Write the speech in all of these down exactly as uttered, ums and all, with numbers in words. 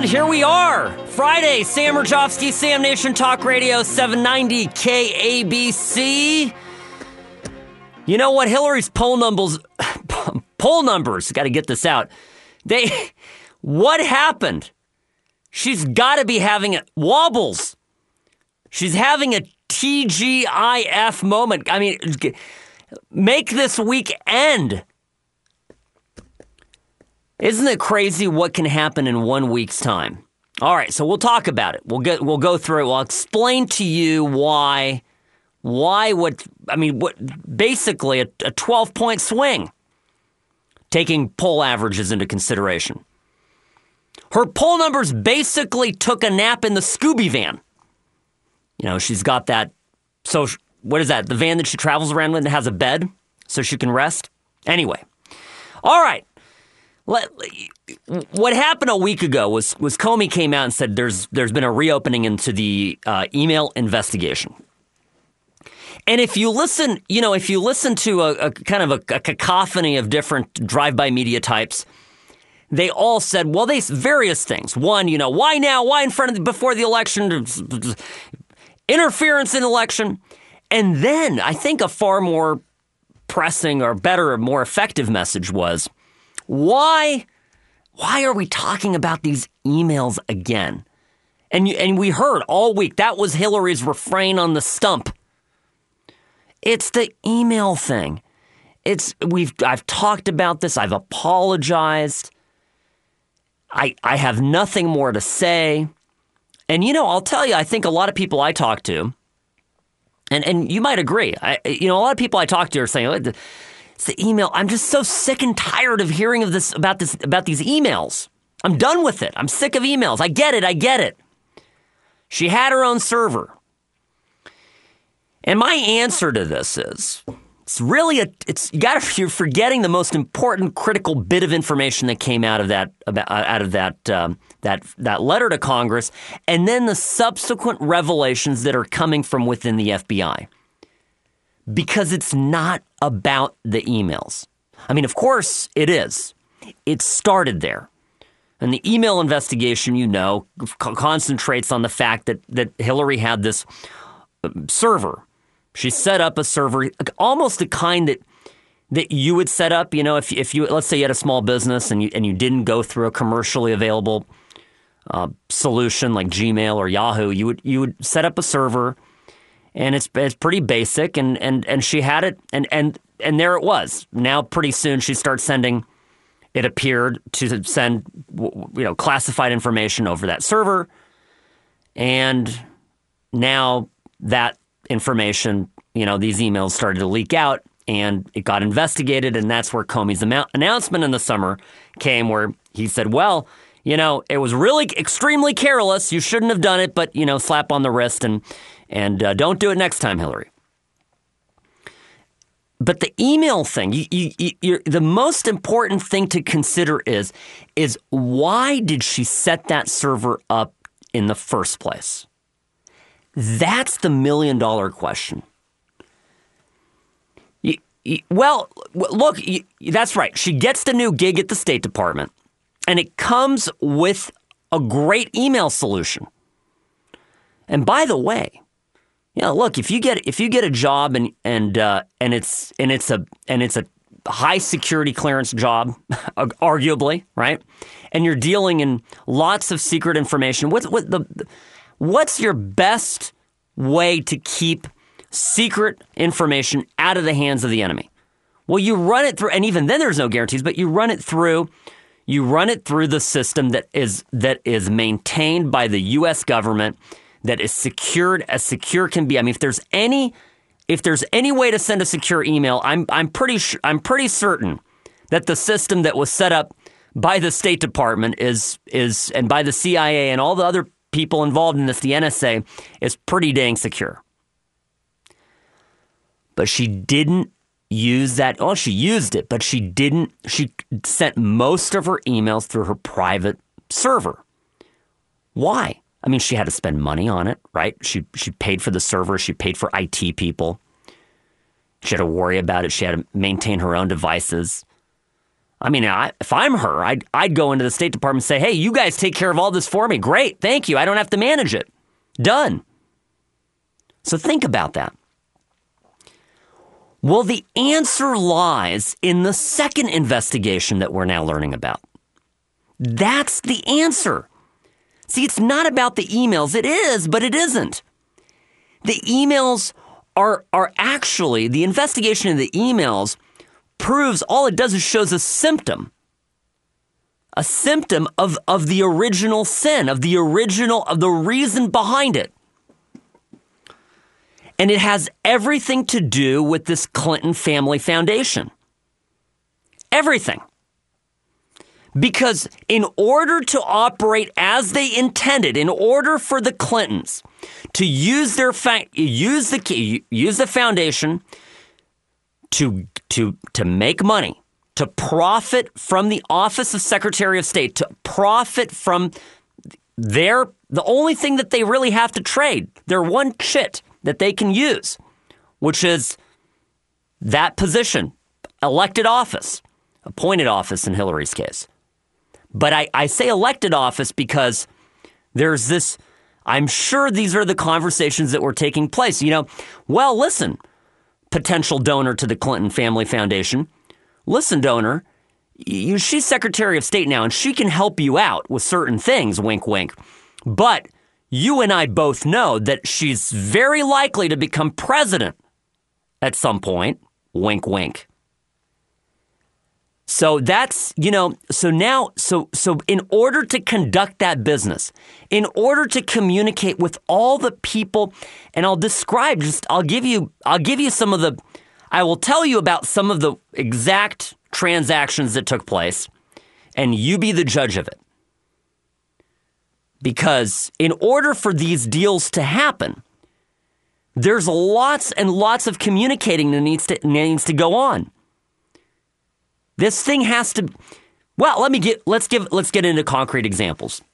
And here we are, Friday, Sam Rajovsky, Sam Nation Talk Radio, seven ninety K A B C. You know what? Hillary's poll numbers, poll numbers, got to get this out. They, what happened? She's got to be having a, wobbles. She's having a T G I F moment. I mean, make this week end. Isn't it crazy what can happen in one week's time? All right, so we'll talk about it. We'll get we'll go through it. We'll explain to you why why what I mean what basically a, a twelve-point swing, taking poll averages into consideration. Her poll numbers basically took a nap in the Scooby van. You know, she's got that so what is that? The van that she travels around with and has a bed so she can rest. Anyway. All right. What happened a week ago was was Comey came out and said there's there's been a reopening into the uh, email investigation. And if you listen, you know, if you listen to a, a kind of a, a cacophony of different drive-by media types, they all said, well, they various things. One, you know, why now? Why in front of the, before the election? Interference in election. And then I think a far more pressing or better or more effective message was, Why, why are we talking about these emails again? And you, and we heard all week, that was Hillary's refrain on the stump. It's the email thing. It's we've I've talked about this. I've apologized. I I have nothing more to say. And you know, I'll tell you, I think a lot of people I talk to, and and you might agree. I you know, a lot of people I talk to are saying, it's the email. I'm just so sick and tired of hearing of this about this about these emails. I'm done with it. I'm sick of emails. I get it. I get it. She had her own server. And my answer to this is, it's really a, it's, you gotta, you're forgetting the most important critical bit of information that came out of that, about, out of that, um, that, that letter to Congress, and then the subsequent revelations that are coming from within the F B I. Because it's not about the emails. I mean, of course it is. It started there. And the email investigation, you know, concentrates on the fact that, that Hillary had this server. She set up a server, almost the kind that that you would set up, you know, if if you, let's say you had a small business and you and you didn't go through a commercially available uh, solution like Gmail or Yahoo, you would you would set up a server, and it's it's pretty basic, and and and she had it, and and and there it was. Now pretty soon she starts sending. It appeared to send, you know, classified information over that server, and now that information, you know, these emails started to leak out, and it got investigated, and that's where Comey's am- announcement in the summer came, where he said, well, you know, it was really extremely careless. You shouldn't have done it, but, you know, slap on the wrist and and uh, don't do it next time, Hillary. But the email thing, you, you, you're, the most important thing to consider is, is why did she set that server up in the first place? That's the million dollar question. You, you, well, look, you, that's right. She gets the new gig at the State Department, and it comes with a great email solution. And by the way, you know, look, if you get if you get a job and and uh, and it's and it's a and it's a high security clearance job, arguably, right? And you're dealing in lots of secret information. What's what the what's your best way to keep secret information out of the hands of the enemy? Well, you run it through, and even then there's no guarantees, but you run it through you run it through the system that is that is maintained by the U S government, that is secured as secure can be. I mean, if there's any, if there's any way to send a secure email, I'm I'm pretty sure, I'm pretty certain that the system that was set up by the State Department is is and by the C I A and all the other people involved in this, the N S A, is pretty dang secure. But she didn't use that. Oh, she used it, but she didn't. She sent most of her emails through her private server. Why? I mean, she had to spend money on it, right? She she paid for the server. She paid for I T people. She had to worry about it. She had to maintain her own devices. I mean, I, if I'm her, I'd, I'd go into the State Department and say, hey, you guys take care of all this for me. Great. Thank you. I don't have to manage it. Done. So think about that. Well, the answer lies in the second investigation that we're now learning about. That's the answer. See, it's not about the emails. It is, but it isn't. The emails are, are actually, the investigation of the emails proves, all it does is shows a symptom. A symptom of, of the original sin, of the original, of the reason behind it. And it has everything to do with this Clinton Family Foundation. Everything. Because in order to operate as they intended, in order for the Clintons to use their fa- use the use the foundation to to to make money, to profit from the office of Secretary of State, to profit from their the only thing that they really have to trade, their one chit that they can use, which is that position, elected office, appointed office in Hillary's case. But I, I say elected office because there's this, I'm sure these are the conversations that were taking place. You know, well, listen, potential donor to the Clinton Family Foundation. Listen, donor, you, she's Secretary of State now, and she can help you out with certain things, wink, wink. But you and I both know that she's very likely to become president at some point, wink, wink. So that's, you know, so now, so so in order to conduct that business, in order to communicate with all the people, and I'll describe, just, I'll give you, I'll give you some of the, I will tell you about some of the exact transactions that took place, and you be the judge of it. Because in order for these deals to happen, there's lots and lots of communicating that needs to, needs to go on. This thing has to, well, let me get, let's give, let's get into concrete examples.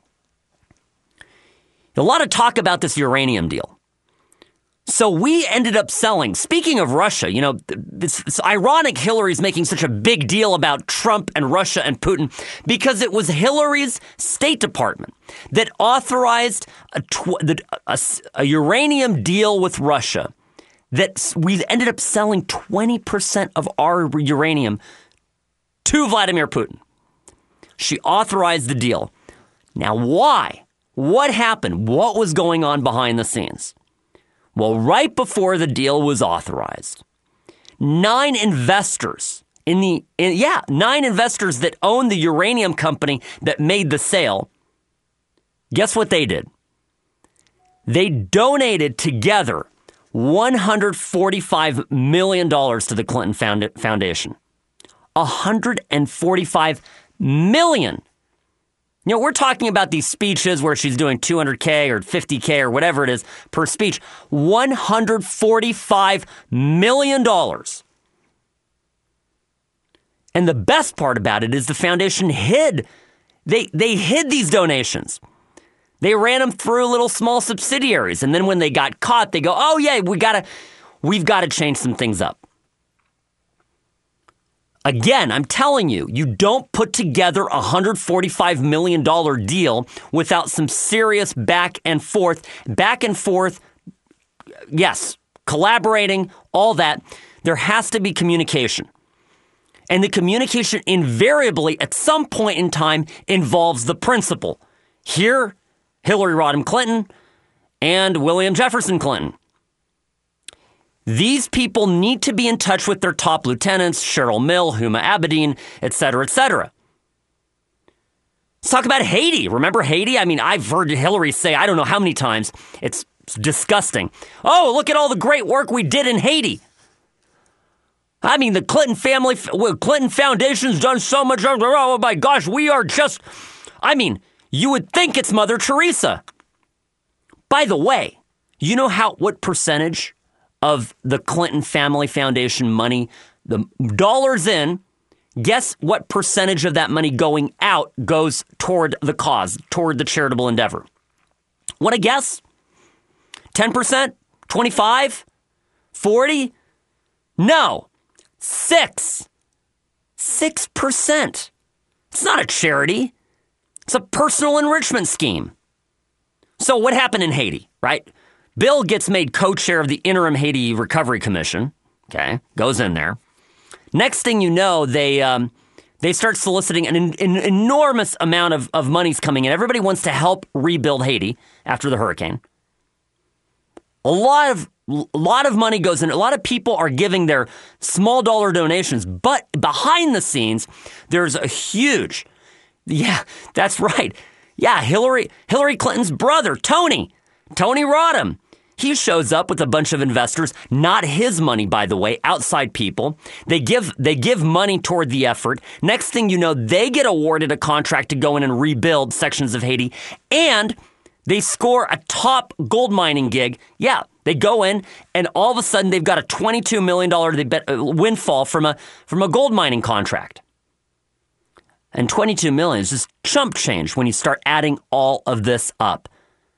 A lot of talk about this uranium deal. So we ended up selling, speaking of Russia, you know, it's, it's ironic Hillary's making such a big deal about Trump and Russia and Putin because it was Hillary's State Department that authorized a, tw- a, a uranium deal with Russia that we ended up selling twenty percent of our uranium to Vladimir Putin. She authorized the deal. Now, why? What happened? What was going on behind the scenes? Well, right before the deal was authorized, nine investors in the, in, yeah, nine investors that own the uranium company that made the sale, guess what they did? They donated together one hundred forty-five million dollars to the Clinton Foundation. one hundred forty-five million dollars. You know, we're talking about these speeches where she's doing two hundred K or fifty K or whatever it is per speech. one hundred forty-five million dollars. And the best part about it is the foundation hid. They, they hid these donations. They ran them through little small subsidiaries. And then when they got caught, they go, oh, yeah, we gotta, we've got to change some things up. Again, I'm telling you, you don't put together a one hundred forty-five million dollars deal without some serious back and forth. Back and forth, yes, collaborating, all that. There has to be communication. And the communication invariably, at some point in time, involves the principal. Here, Hillary Rodham Clinton and William Jefferson Clinton. These people need to be in touch with their top lieutenants, Cheryl Mill, Huma Abedin, et cetera, et cetera. Let's talk about Haiti. Remember Haiti? I mean, I've heard Hillary say, I don't know how many times, it's disgusting. Oh, look at all the great work we did in Haiti. I mean, the Clinton family, Clinton Foundation's done so much. Oh my gosh, we are just, I mean, you would think it's Mother Teresa. By the way, you know how, what percentage of the Clinton Family Foundation money, the dollars in, guess what percentage of that money going out goes toward the cause, toward the charitable endeavor? Want to guess? ten percent? twenty-five? forty? No. Six. six percent. It's not a charity. It's a personal enrichment scheme. So what happened in Haiti, right? Bill gets made co-chair of the Interim Haiti Recovery Commission. Okay, goes in there. Next thing you know, they um, they start soliciting an, an enormous amount of, of money's coming in. Everybody wants to help rebuild Haiti after the hurricane. A lot of a lot of money goes in. A lot of people are giving their small dollar donations, but behind the scenes, there's a huge, yeah, that's right. Yeah, Hillary Hillary Clinton's brother, Tony, Tony Rodham. He shows up with a bunch of investors, not his money, by the way, outside people. They give they give money toward the effort. Next thing you know, they get awarded a contract to go in and rebuild sections of Haiti, and they score a top gold mining gig. Yeah, they go in, and all of a sudden they've got a twenty-two million dollars windfall from a from a gold mining contract. And twenty-two million dollars is just chump change when you start adding all of this up.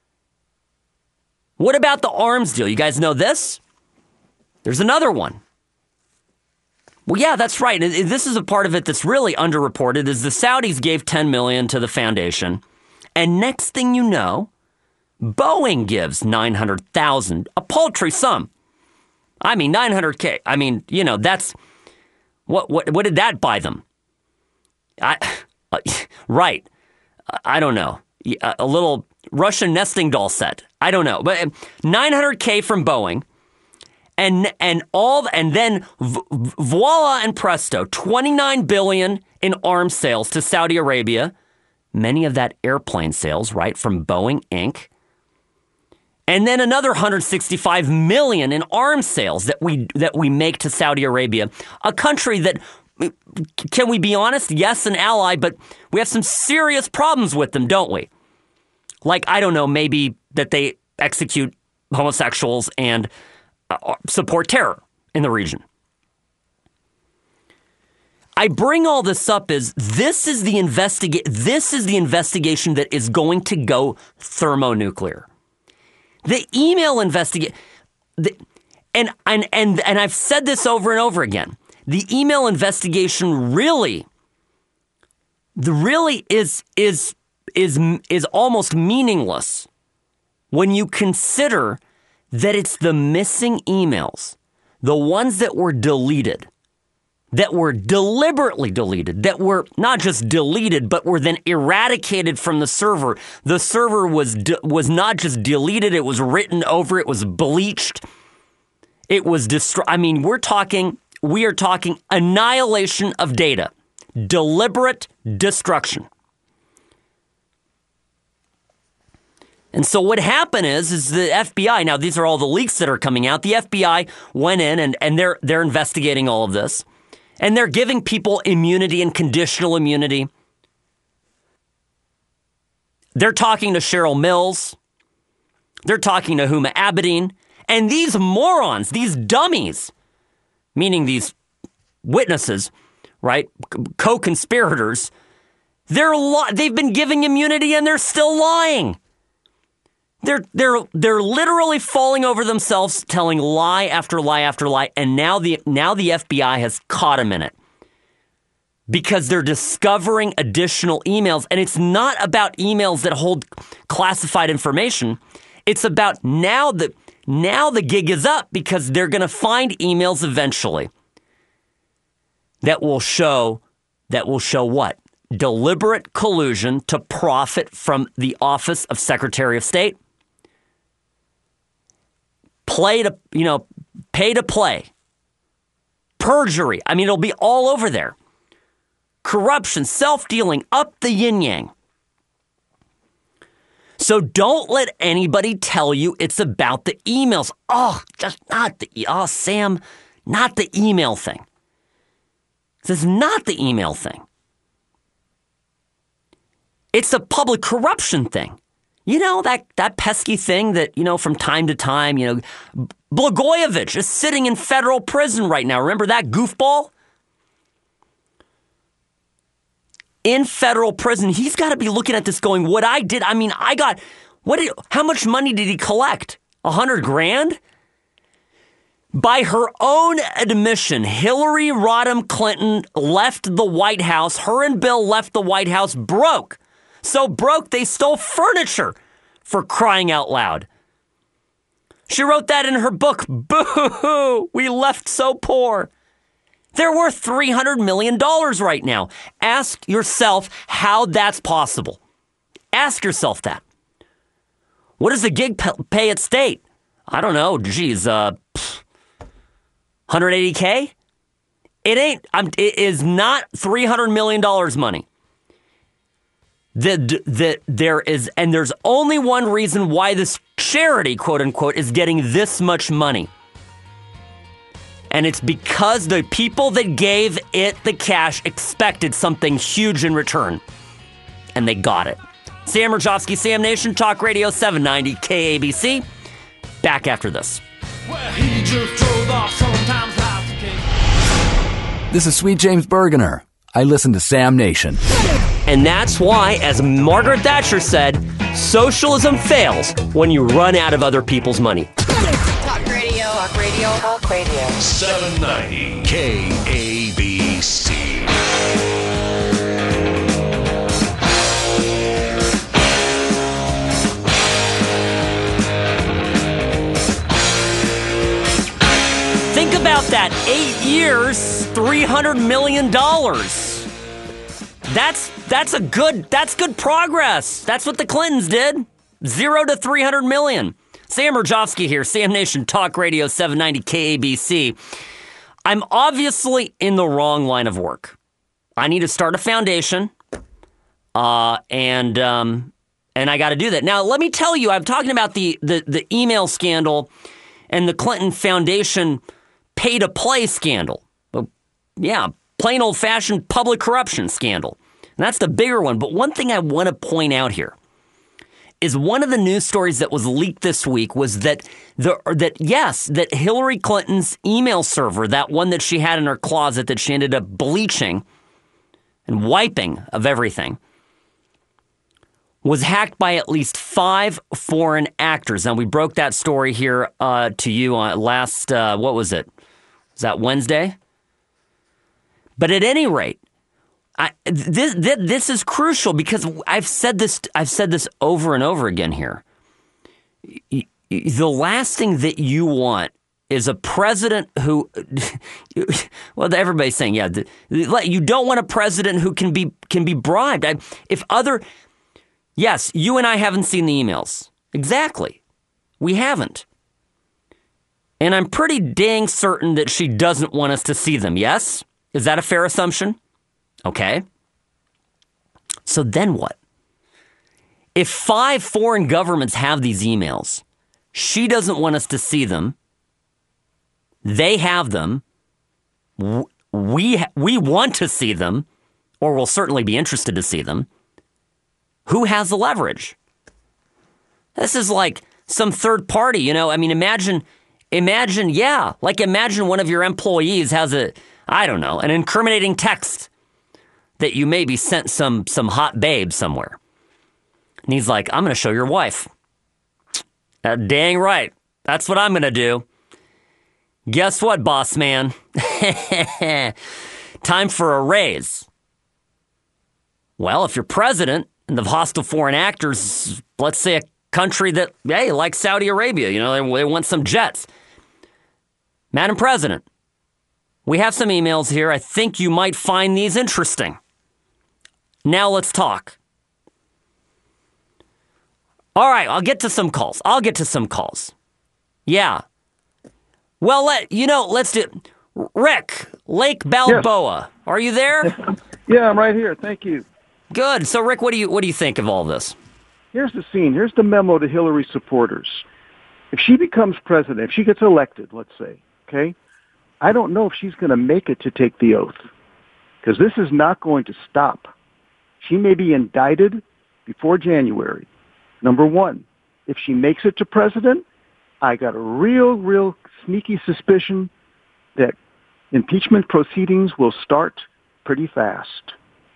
What about the arms deal? You guys know this? There's another one. Well, yeah, that's right. This is a part of it that's really underreported, is the Saudis gave ten million dollars to the foundation. And next thing you know, Boeing gives nine hundred thousand dollars, a paltry sum. I mean, nine hundred K. I mean, you know, that's, what what what did that buy them? I, uh, right. I don't know. A little Russian nesting doll set. I don't know. But nine hundred K from Boeing. And and all and then voila and presto, twenty-nine billion dollars in arms sales to Saudi Arabia. Many of that airplane sales, right, from Boeing Incorporated. And then another one hundred sixty-five million dollars in arms sales that we that we make to Saudi Arabia, a country that, can we be honest? Yes, an ally, but we have some serious problems with them, don't we? Like, I don't know, maybe that they execute homosexuals and uh, support terror in the region. I bring all this up as this is the investiga- This is the investigation that is going to go thermonuclear. The email investigation, and and and and I've said this over and over again. The email investigation really, the really is is is is almost meaningless when you consider that it's the missing emails, the ones that were deleted, that were deliberately deleted, that were not just deleted, but were then eradicated from the server. The server was de- was not just deleted, it was written over, it was bleached, it was destroyed. I mean, we're talking, we are talking annihilation of data, deliberate destruction. And so what happened is, is the F B I, now these are all the leaks that are coming out, the F B I went in and, and they're they're investigating all of this. And they're giving people immunity and conditional immunity. They're talking to Cheryl Mills. They're talking to Huma Abedin. And these morons, these dummies, meaning these witnesses, right, co-conspirators, they're li- they've been giving immunity and they're still lying. They're they're they're literally falling over themselves, telling lie after lie after lie, and now the now the F B I has caught them in it because they're discovering additional emails, and it's not about emails that hold classified information. It's about now the now the gig is up because they're going to find emails eventually that will show that will show what? Deliberate collusion to profit from the office of Secretary of State. Play to, you know, pay to play. Perjury. I mean, it'll be all over there. Corruption, self-dealing, up the yin-yang. So don't let anybody tell you it's about the emails. Oh, just not the, oh, Sam, not the email thing. This is not the email thing. It's the public corruption thing. You know, that, that pesky thing that, you know, from time to time, you know, Blagojevich is sitting in federal prison right now. Remember that goofball? In federal prison, he's got to be looking at this going, what I did, I mean, I got, what did, how much money did he collect? A hundred grand? By her own admission, Hillary Rodham Clinton left the White House. Her and Bill left the White House broke. So broke they stole furniture, for crying out loud. She wrote that in her book, Boo-hoo, we left so poor. They're worth three hundred million dollars right now. Ask yourself how that's possible. Ask yourself that. What does the gig pay at state? I don't know. Geez, uh, one hundred eighty K? It ain't, I'm, it is not three hundred million dollars money. That the, there is, and there's only one reason why this charity, quote unquote, is getting this much money. And it's because the people that gave it the cash expected something huge in return. And they got it. Sam Mirjovsky, Sam Nation, Talk Radio seven ninety K A B C. Back after this. Well, he just drove off, sometimes life's a cake. This is Sweet James Bergener. I listen to Sam Nation. And that's why, as Margaret Thatcher said, socialism fails when you run out of other people's money. Talk radio. Talk radio. Talk radio. seven ninety K A B C. Think about that. Eight years, three hundred million dollars. That's that's a good that's good progress. That's what the Clintons did. Zero to three hundred million. Sam Mirjovsky here, Sam Nation Talk Radio seven ninety K A B C. I'm obviously in the wrong line of work. I need to start a foundation, uh, and um, and I got to do that. Now, let me tell you, I'm talking about the the the email scandal and the Clinton Foundation pay-to-play scandal. Well, yeah, plain old-fashioned public corruption scandal. And that's the bigger one. But one thing I want to point out here is one of the news stories that was leaked this week was that the that yes, that Hillary Clinton's email server, that one that she had in her closet that she ended up bleaching and wiping of everything, was hacked by at least five foreign actors. Now, we broke that story here uh, to you on last, uh, what was it? Was that Wednesday? But at any rate, I, this, this this is crucial because I've said this I've said this over and over again here. The last thing that you want is a president who, well, everybody's saying, yeah, you don't want a president who can be can be bribed. I, if other, yes, you and I haven't seen the emails. Exactly, we haven't. And I'm pretty dang certain that she doesn't want us to see them, yes? Is that a fair assumption? Okay. So then what? If five foreign governments have these emails, she doesn't want us to see them, they have them, we, we want to see them, or we'll certainly be interested to see them, who has the leverage? This is like some third party, you know? I mean, imagine... Imagine, yeah, like imagine one of your employees has a, I don't know, an incriminating text that you maybe sent some some hot babe somewhere. And he's like, I'm going to show your wife. Uh, dang right. That's what I'm going to do. Guess what, boss man? Time for a raise. Well, if you're president and the hostile foreign actors, let's say a country that, hey, like Saudi Arabia, you know, they, they want some jets. Madam President, we have some emails here. I think you might find these interesting. Now let's talk. All right, I'll get to some calls. I'll get to some calls. Yeah. Well, let you know, let's do Rick, Lake Balboa. Yes. Are you there? Yeah, I'm right here. Thank you. Good. So Rick, what do you what do you think of all this? Here's the scene. Here's the memo to Hillary supporters. If she becomes president, if she gets elected, let's say, okay, I don't know if she's going to make it to take the oath because this is not going to stop. She may be indicted before January. Number one, if she makes it to president, I got a real, real sneaky suspicion that impeachment proceedings will start pretty fast.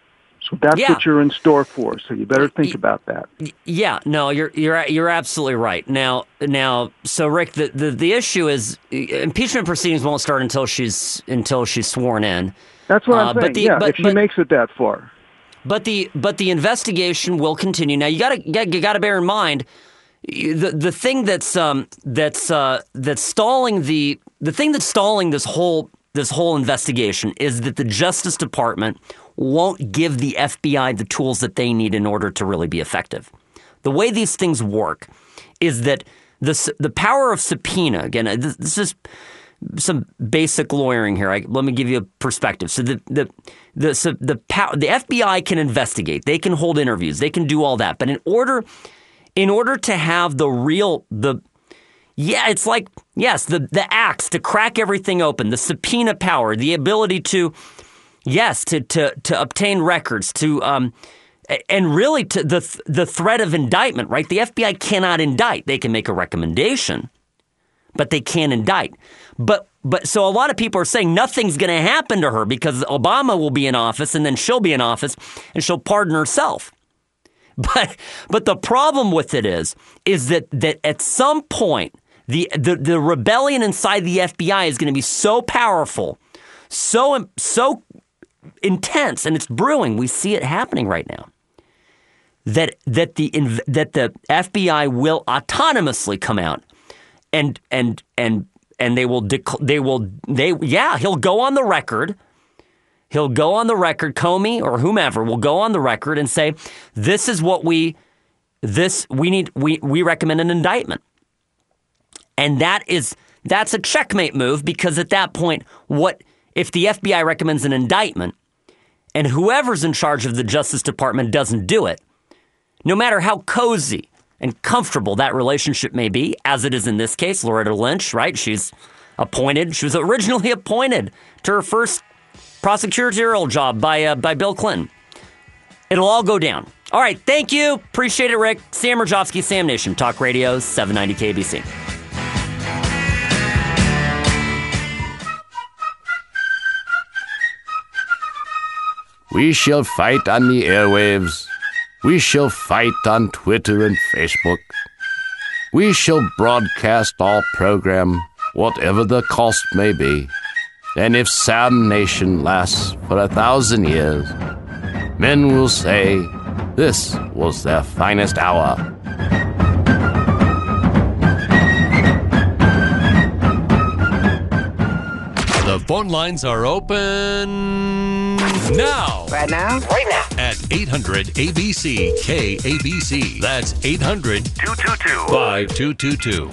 So that's Yeah. what you're in store for. So you better think Y- about that. Yeah, no, you're you're you're absolutely right. Now, now, so Rick, the, the, the issue is uh, impeachment proceedings won't start until she's until she's sworn in. That's what Uh, I'm but saying. the- yeah, but- if she but- makes it that far. But the but the investigation will continue. Now you got to you got to bear in mind the the thing that's um that's uh that's stalling the the thing that's stalling this whole this whole investigation is that the Justice Department won't give the F B I the tools that they need in order to really be effective. The way these things work is that the the power of subpoena, again, this, this is some basic lawyering here. I, let me give you a perspective. So the the the so the pow, the F B I can investigate. They can hold interviews. They can do all that. But in order in order to have the real the yeah, it's like yes, the the axe to crack everything open, the subpoena power, the ability to yes to to to obtain records, to um and really to the the threat of indictment. Right, the F B I cannot indict. They can make a recommendation, but they can't indict. But but so a lot of people are saying nothing's going to happen to her because Obama will be in office and then she'll be in office and she'll pardon herself. But but the problem with it is is that that at some point the the, the rebellion inside the F B I is going to be so powerful, so so intense, and it's brewing. We see it happening right now. That that the that the F B I will autonomously come out and and and and they will dec- they will they yeah he'll go on the record he'll go on the record Comey or whomever will go on the record and say this is what we this we need we we recommend an indictment, and that is that's a checkmate move because at that point what if the F B I recommends an indictment and whoever's in charge of the Justice Department doesn't do it, no matter how cozy and comfortable that relationship may be, as it is in this case, Loretta Lynch, right? She's appointed. She was originally appointed to her first prosecutorial job by uh, by Bill Clinton. It'll all go down. All right, thank you. Appreciate it, Rick. Sam Rajovsky, Sam Nation, Talk Radio, seven ninety K B C. We shall fight on the airwaves. We shall fight on Twitter and Facebook. We shall broadcast our program, whatever the cost may be. And if Sam Nation lasts for a thousand years, men will say this was their finest hour. The phone lines are open now. Right now? Right now. At eight hundred A B C K A B C. That's eight hundred two two two. five two two two.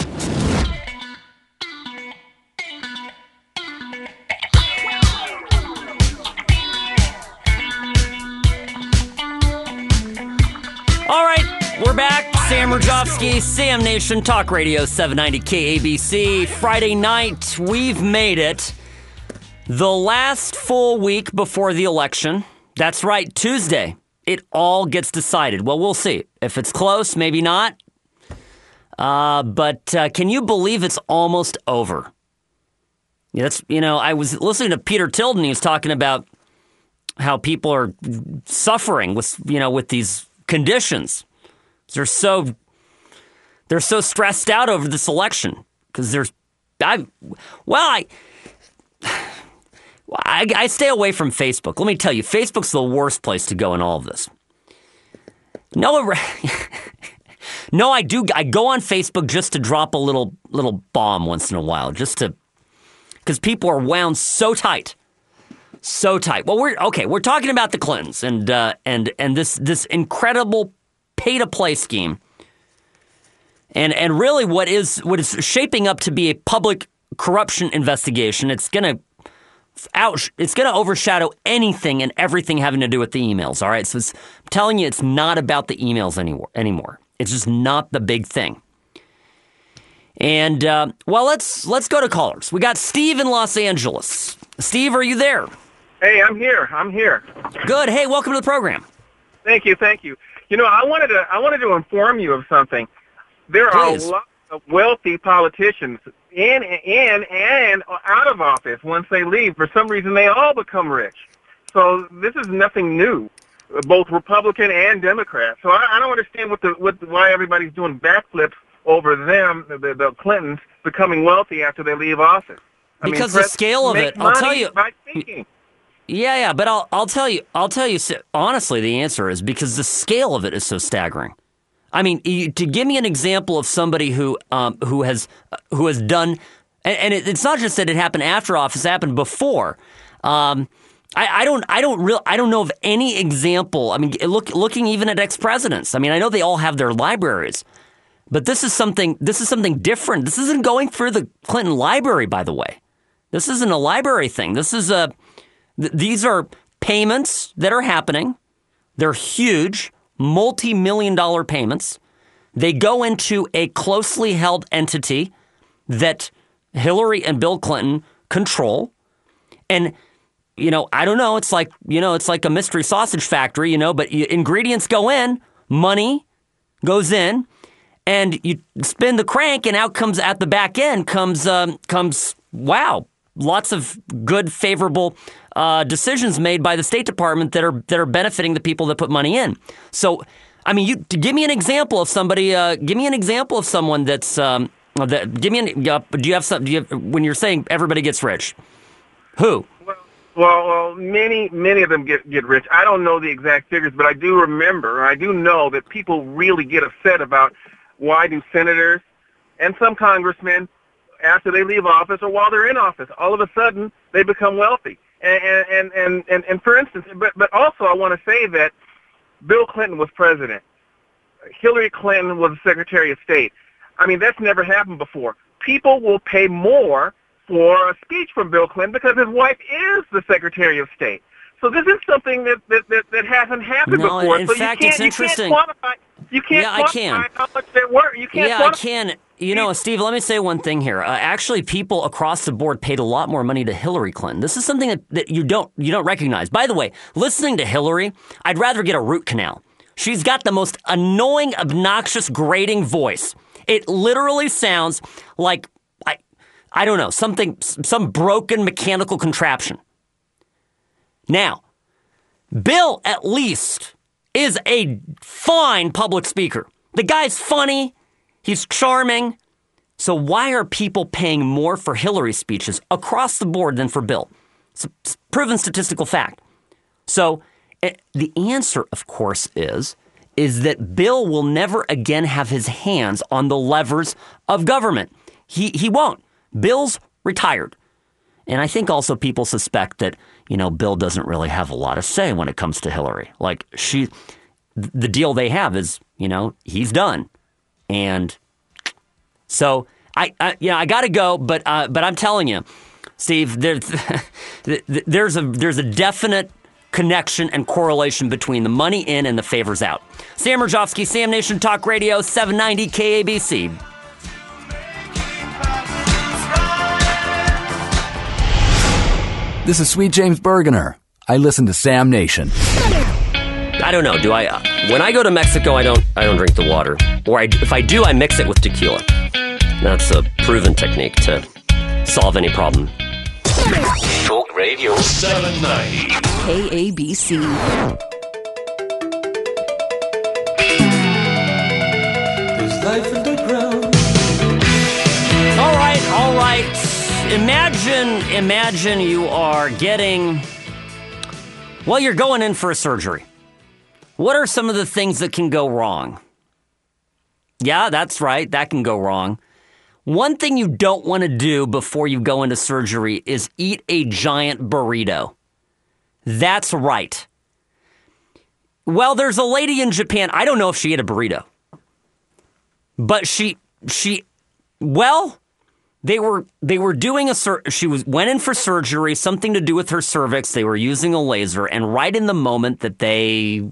All right, we're back. Sam Rajovsky, Sam Nation, Talk Radio, seven ninety K A B C. Friday night, we've made it. The last full week before the election. That's right, Tuesday. It all gets decided. Well, we'll see. If it's close, maybe not. Uh, but uh, can you believe it's almost over? Yeah, that's, you know, I was listening to Peter Tilden. He was talking about how people are suffering with, you know, with these conditions. They're so they're so stressed out over this election because there's, I, well, I. I, I stay away from Facebook. Let me tell you, Facebook's the worst place to go in all of this. No, no, I do. I go on Facebook just to drop a little little bomb once in a while, just to because people are wound so tight, so tight. Well, we're okay. We're talking about the Clintons and uh, and and this this incredible pay to play scheme, and and really what is what is shaping up to be a public corruption investigation. It's gonna. Ouch, it's going to overshadow anything and everything having to do with the emails, all right? So it's, I'm telling you, it's not about the emails anymore. anymore. It's just not the big thing. And, uh, well, let's let's go to callers. We got Steve in Los Angeles. Steve, are you there? Hey, I'm here. I'm here. Good. Hey, welcome to the program. Thank you. Thank you. You know, I wanted to I wanted to inform you of something. There Please. are a lot of wealthy politicians in, in, and out of office once they leave. For some reason, they all become rich. So this is nothing new. both Republican and Democrat. So I, I don't understand what the what why everybody's doing backflips over them, the, the Clintons, becoming wealthy after they leave office. I because mean, the scale of make it, I'll tell money you. by speaking. Yeah, yeah, but I'll I'll tell you I'll tell you honestly, the answer is because the scale of it is so staggering. I mean, you, to give me an example of somebody who um, who has who has done, and, and it, it's not just that it happened after office; it happened before. Um, I, I don't I don't real I don't know of any example. I mean, look looking even at ex-presidents. I mean, I know they all have their libraries, but this is something this is something different. This isn't going through the Clinton library, by the way. This isn't a library thing. This is a These are payments that are happening. They're huge, multi-million dollar payments. They go into a closely held entity that Hillary and Bill Clinton control. And, you know, I don't know. It's like, you know, it's like a mystery sausage factory, you know, but ingredients go in, money goes in, and you spin the crank, and out comes at the back end comes, um, comes, wow, lots of good, favorable Uh, decisions made by the State Department that are that are benefiting the people that put money in. So, I mean, you to give me an example of somebody. Uh, give me an example of someone that's. Um, that, give me an. Uh, do you have some? Do you have, when you're saying everybody gets rich? Who? Well, well, well, many many of them get get rich. I don't know the exact figures, but I do remember. I do know that people really get upset about why do senators and some congressmen, after they leave office or while they're in office, all of a sudden they become wealthy. And, and, and, and, and for instance, but, but also I want to say that Bill Clinton was president. Hillary Clinton was Secretary of State. I mean, that's never happened before. People will pay more for a speech from Bill Clinton because his wife is the Secretary of State. So this is something that, that, that, that hasn't happened no, before. In so fact, you it's can't, interesting. You can't quantify, you can't yeah, I quantify can. how much they're worth. You can't yeah, quantify. I can. You know, Steve, let me say one thing here. Uh, actually, people across the board paid a lot more money to Hillary Clinton. This is something that, that you don't you don't recognize. By the way, listening to Hillary, I'd rather get a root canal. She's got the most annoying, obnoxious, grating voice. It literally sounds like, I, I don't know, something, some broken mechanical contraption. Now, Bill, at least, is a fine public speaker. The guy's funny. He's charming. So why are people paying more for Hillary's speeches across the board than for Bill? It's a proven statistical fact. So uh, the answer, of course, is, is that Bill will never again have his hands on the levers of government. He he won't. Bill's retired. And I think also people suspect that, you know, Bill doesn't really have a lot of say when it comes to Hillary. Like, she, the deal they have is, you know, he's done. And so I, I yeah, I got to go, but uh, but I'm telling you, Steve, there's there's a there's a definite connection and correlation between the money in and the favors out. Sam Mirjovsky, Sam Nation Talk Radio, seven ninety K A B C. This is Sweet James Bergener. I listen to Sam Nation. I don't know. Do I? Uh, when I go to Mexico, I don't. I don't drink the water. Or I, if I do, I mix it with tequila. That's a proven technique to solve any problem. Talk Radio seven ninety K A B C. There's life underground. All right, all right. Imagine, imagine you are getting. Well, you're going in for a surgery. What are some of the things that can go wrong? Yeah, that's right. That can go wrong. One thing you don't want to do before you go into surgery is eat a giant burrito. That's right. Well, there's a lady in Japan. I don't know if she ate a burrito. But she, she, well, they were, they were doing a, sur- she was, went in for surgery, something to do with her cervix. They were using a laser. And right in the moment that they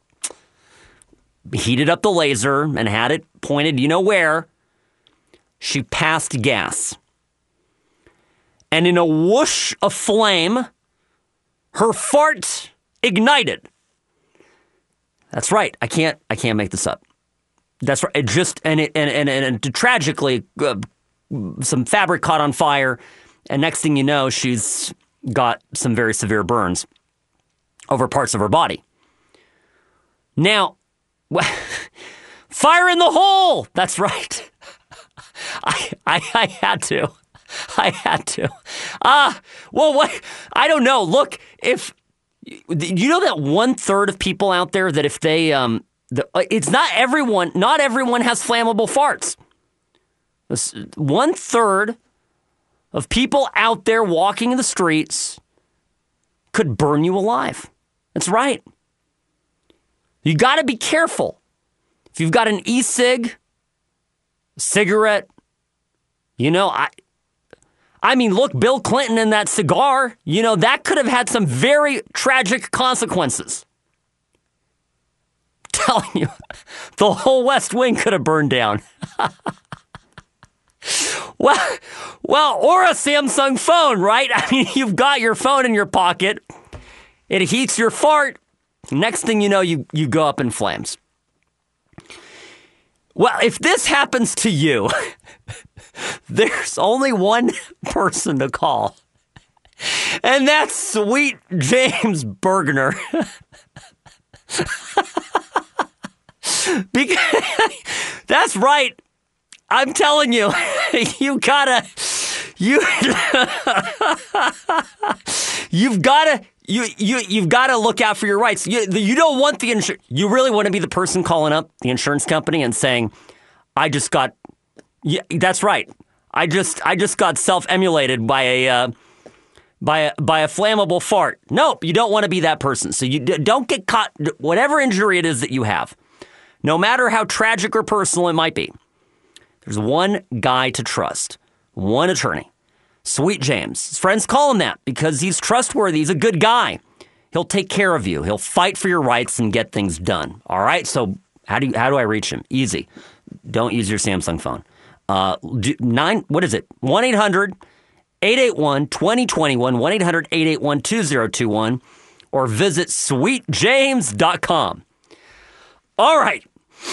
heated up the laser and had it pointed, you know where, she passed gas. And in a whoosh of flame, her fart ignited. That's right. I can't, I can't make this up. That's right. It just, and it, and, and, and, and tragically, uh, some fabric caught on fire. And next thing you know, she's got some very severe burns over parts of her body. Now, fire in the hole. That's right. I, I, I had to. I had to. Ah, uh, well, what? I don't know. Look, if you know that one third of people out there that if they, um, the, it's not everyone. Not everyone has flammable farts. One third of people out there walking in the streets could burn you alive. That's right. You got to be careful. If you've got an e-cig, a cigarette, you know, I I mean, look, Bill Clinton and that cigar, you know, that could have had some very tragic consequences. I'm telling you, the whole West Wing could have burned down. well, well, or a Samsung phone, right? I mean, you've got your phone in your pocket. It heats your fart. Next thing you know, you, you go up in flames. Well, if this happens to you, there's only one person to call. And that's Sweet James Bergener. Because that's right. I'm telling you, you gotta, you, you've gotta, you, you, you've gotta look out for your rights. You, you don't want the insurance. You really want to be the person calling up the insurance company and saying, I just got, yeah, that's right. I just, I just got self-emulated by a, uh, by a, by a flammable fart. Nope, you don't want to be that person. So you d- don't get caught, whatever injury it is that you have, no matter how tragic or personal it might be. There's one guy to trust, one attorney, Sweet James. His friends call him that because he's trustworthy. He's a good guy. He'll take care of you. He'll fight for your rights and get things done. All right. So how do you, how do I reach him? Easy. Don't use your Samsung phone. Uh, do, nine. What is it? one eight hundred eight eight one two zero two one. one eight hundred eight eight one two zero two one, or visit sweet james dot com. All right.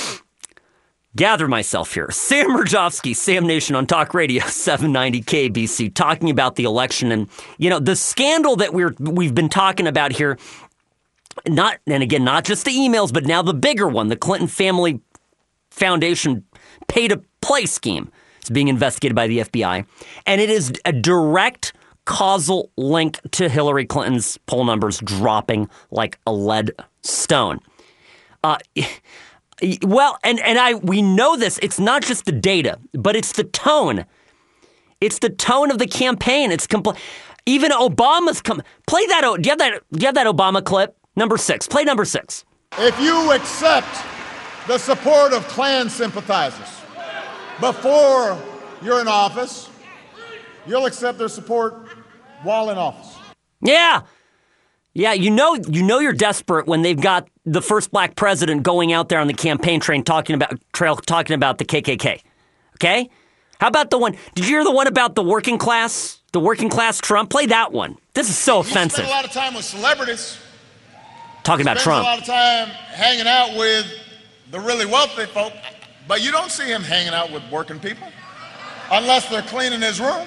Gather myself here. Sam Mirjovsky, Sam Nation on Talk Radio seven ninety K B C, talking about the election and, you know, the scandal that we're, we've been talking about here. Not, and again, not just the emails, but now the bigger one, the Clinton Family Foundation pay-to-play scheme is being investigated by the F B I. And it is a direct causal link to Hillary Clinton's poll numbers dropping like a lead stone. Uh, Well, and, and I we know this. It's not just the data, but it's the tone. It's the tone of the campaign. It's compl- even Obama's come. Play that. Do you have that? Do you have that Obama clip? Number six. Play number six. If you accept the support of Klan sympathizers before you're in office, you'll accept their support while in office. Yeah. Yeah, you know you know you're desperate when they've got the first black president going out there on the campaign train talking about trail talking about the K K K. Okay? How about the one? Did you hear the one about the working class? The working class Trump? Play that one. This is so offensive. You spend a lot of time with celebrities. Talking about Trump. Spends a lot of time hanging out with the really wealthy folk, but you don't see him hanging out with working people unless they're cleaning his room.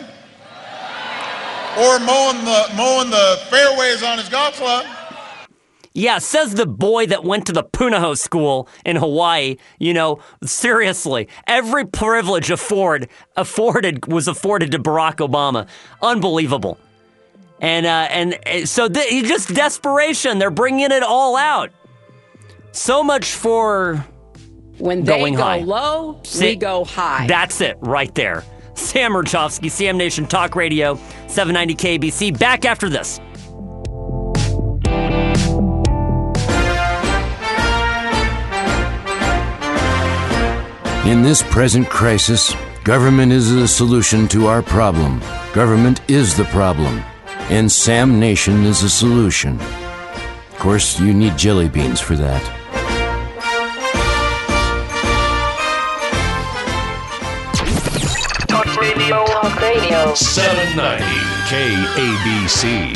Or mowing the mowing the fairways on his golf club. Yeah, says the boy that went to the Punahou school in Hawaii. You know, seriously, every privilege afford, afforded was afforded to Barack Obama. Unbelievable. And uh, and so th- just desperation. They're bringing it all out. So much for when they going go high. low, See, we go high. That's it right there. Sam Mirjovsky, Sam Nation Talk Radio, seven ninety K B C. Back after this. In this present crisis, government is the solution to our problem. Government is the problem. And Sam Nation is a solution. Of course, you need jelly beans for that. Talk Radio. Talk Radio. seven ninety K A B C.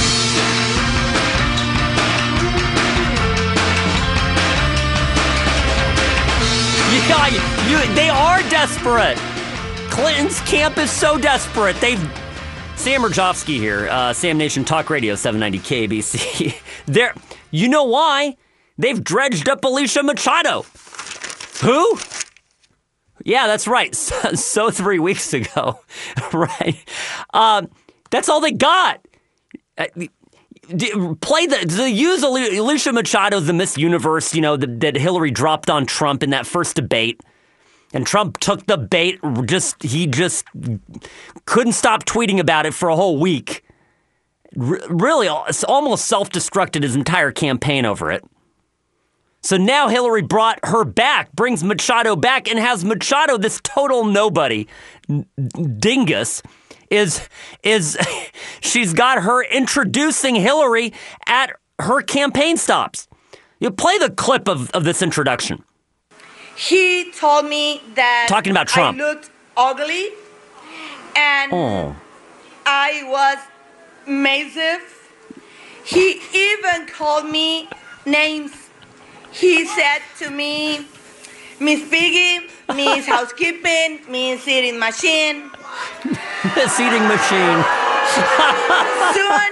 Yeah, you, they are desperate. Clinton's camp is so desperate. They've... Sam Mirjovsky here, uh, Sam Nation Talk Radio, seven ninety K A B C. They're, you know why? They've dredged up Alicia Machado. Who? Yeah, that's right. So, so three weeks ago, right? Um, that's all they got. Uh, play the, the use Alicia Machado, the Miss Universe, you know, the, that Hillary dropped on Trump in that first debate. And Trump took the bait, just he just couldn't stop tweeting about it for a whole week. R- really, almost self-destructed his entire campaign over it. So now Hillary brought her back, brings Machado back, and has Machado, this total nobody, dingus, is, is she's got her introducing Hillary at her campaign stops. You play the clip of, of this introduction. He told me that Talking about Trump. I looked ugly and oh. I was massive. He even called me names. He said to me, Miss Piggy, Miss Housekeeping, Miss Eating Machine. Miss Eating Machine. soon,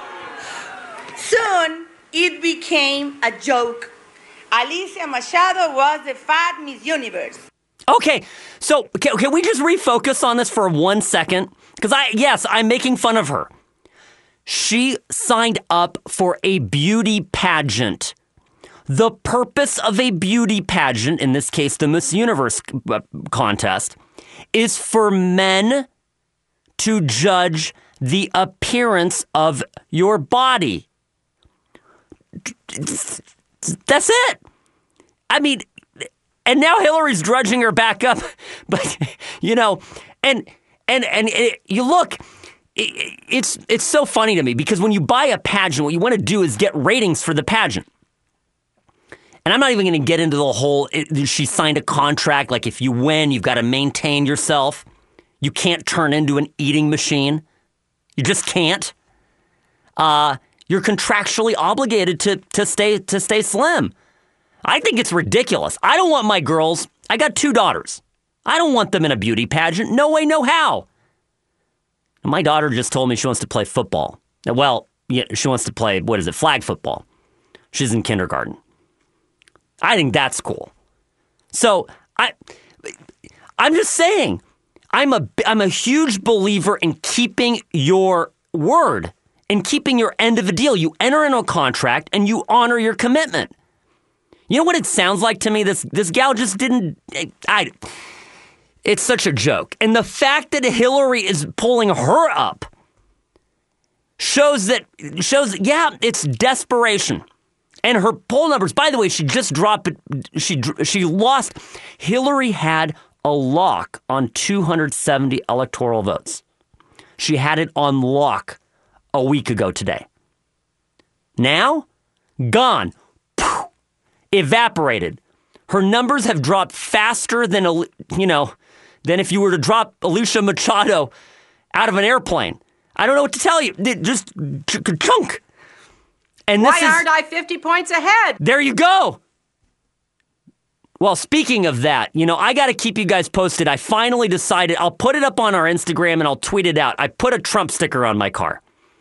soon it became a joke. Alicia Machado was the fat Miss Universe. Okay, so can, can we just refocus on this for one second? Because I, yes, I'm making fun of her. She signed up for a beauty pageant. The purpose of a beauty pageant, in this case the Miss Universe contest, is for men to judge the appearance of your body. That's it. I mean, and now Hillary's drudging her back up, but you know, and and and it, you look, it, it's it's so funny to me because when you buy a pageant, what you want to do is get ratings for the pageant. And I'm not even going to get into the whole, it, she signed a contract, like if you win, you've got to maintain yourself. You can't turn into an eating machine. You just can't. Uh, you're contractually obligated to to stay to stay slim. I think it's ridiculous. I don't want my girls, I got two daughters. I don't want them in a beauty pageant. No way, no how. And my daughter just told me she wants to play football. Well, yeah, she wants to play, what is it, flag football. She's in kindergarten. I think that's cool. So I, I'm just saying, I'm a, I'm a huge believer in keeping your word, in keeping your end of the deal. You enter into a contract and you honor your commitment. You know what it sounds like to me? This this gal just didn't. I. It's such a joke, and the fact that Hillary is pulling her up shows that shows. Yeah, it's desperation. And her poll numbers, by the way, she just dropped it. She, she lost. Hillary had a lock on two hundred seventy electoral votes. She had it on lock a week ago today. Now, gone. Poof, evaporated. Her numbers have dropped faster than, you know, than if you were to drop Alicia Machado out of an airplane. I don't know what to tell you. Just chunk. And Why this is, aren't I fifty points ahead? There you go. Well, speaking of that, you know, I got to keep you guys posted. I finally decided I'll put it up on our Instagram and I'll tweet it out. I put a Trump sticker on my car.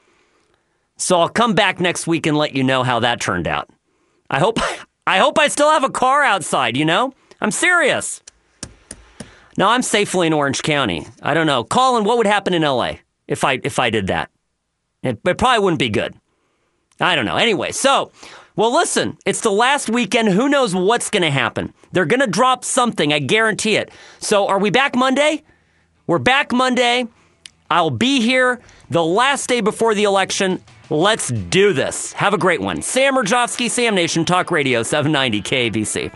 So I'll come back next week and let you know how that turned out. I hope I hope I still have a car outside, you know? I'm serious. No, I'm safely in Orange County. I don't know. Colin, what would happen in L A if I if I did that? It, it probably wouldn't be good. I don't know. Anyway, so, well, listen, it's the last weekend. Who knows what's going to happen? They're going to drop something. I guarantee it. So are we back Monday? We're back Monday. I'll be here the last day before the election. Let's do this. Have a great one. Sam Rajovsky, Sam Nation Talk Radio, seven ninety K A B C.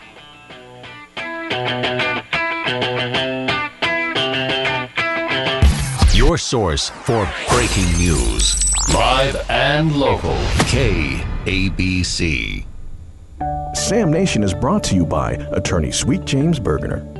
Your source for breaking news. Live and local. K A B C. Sam Nation is brought to you by attorney Sweet James Bergener.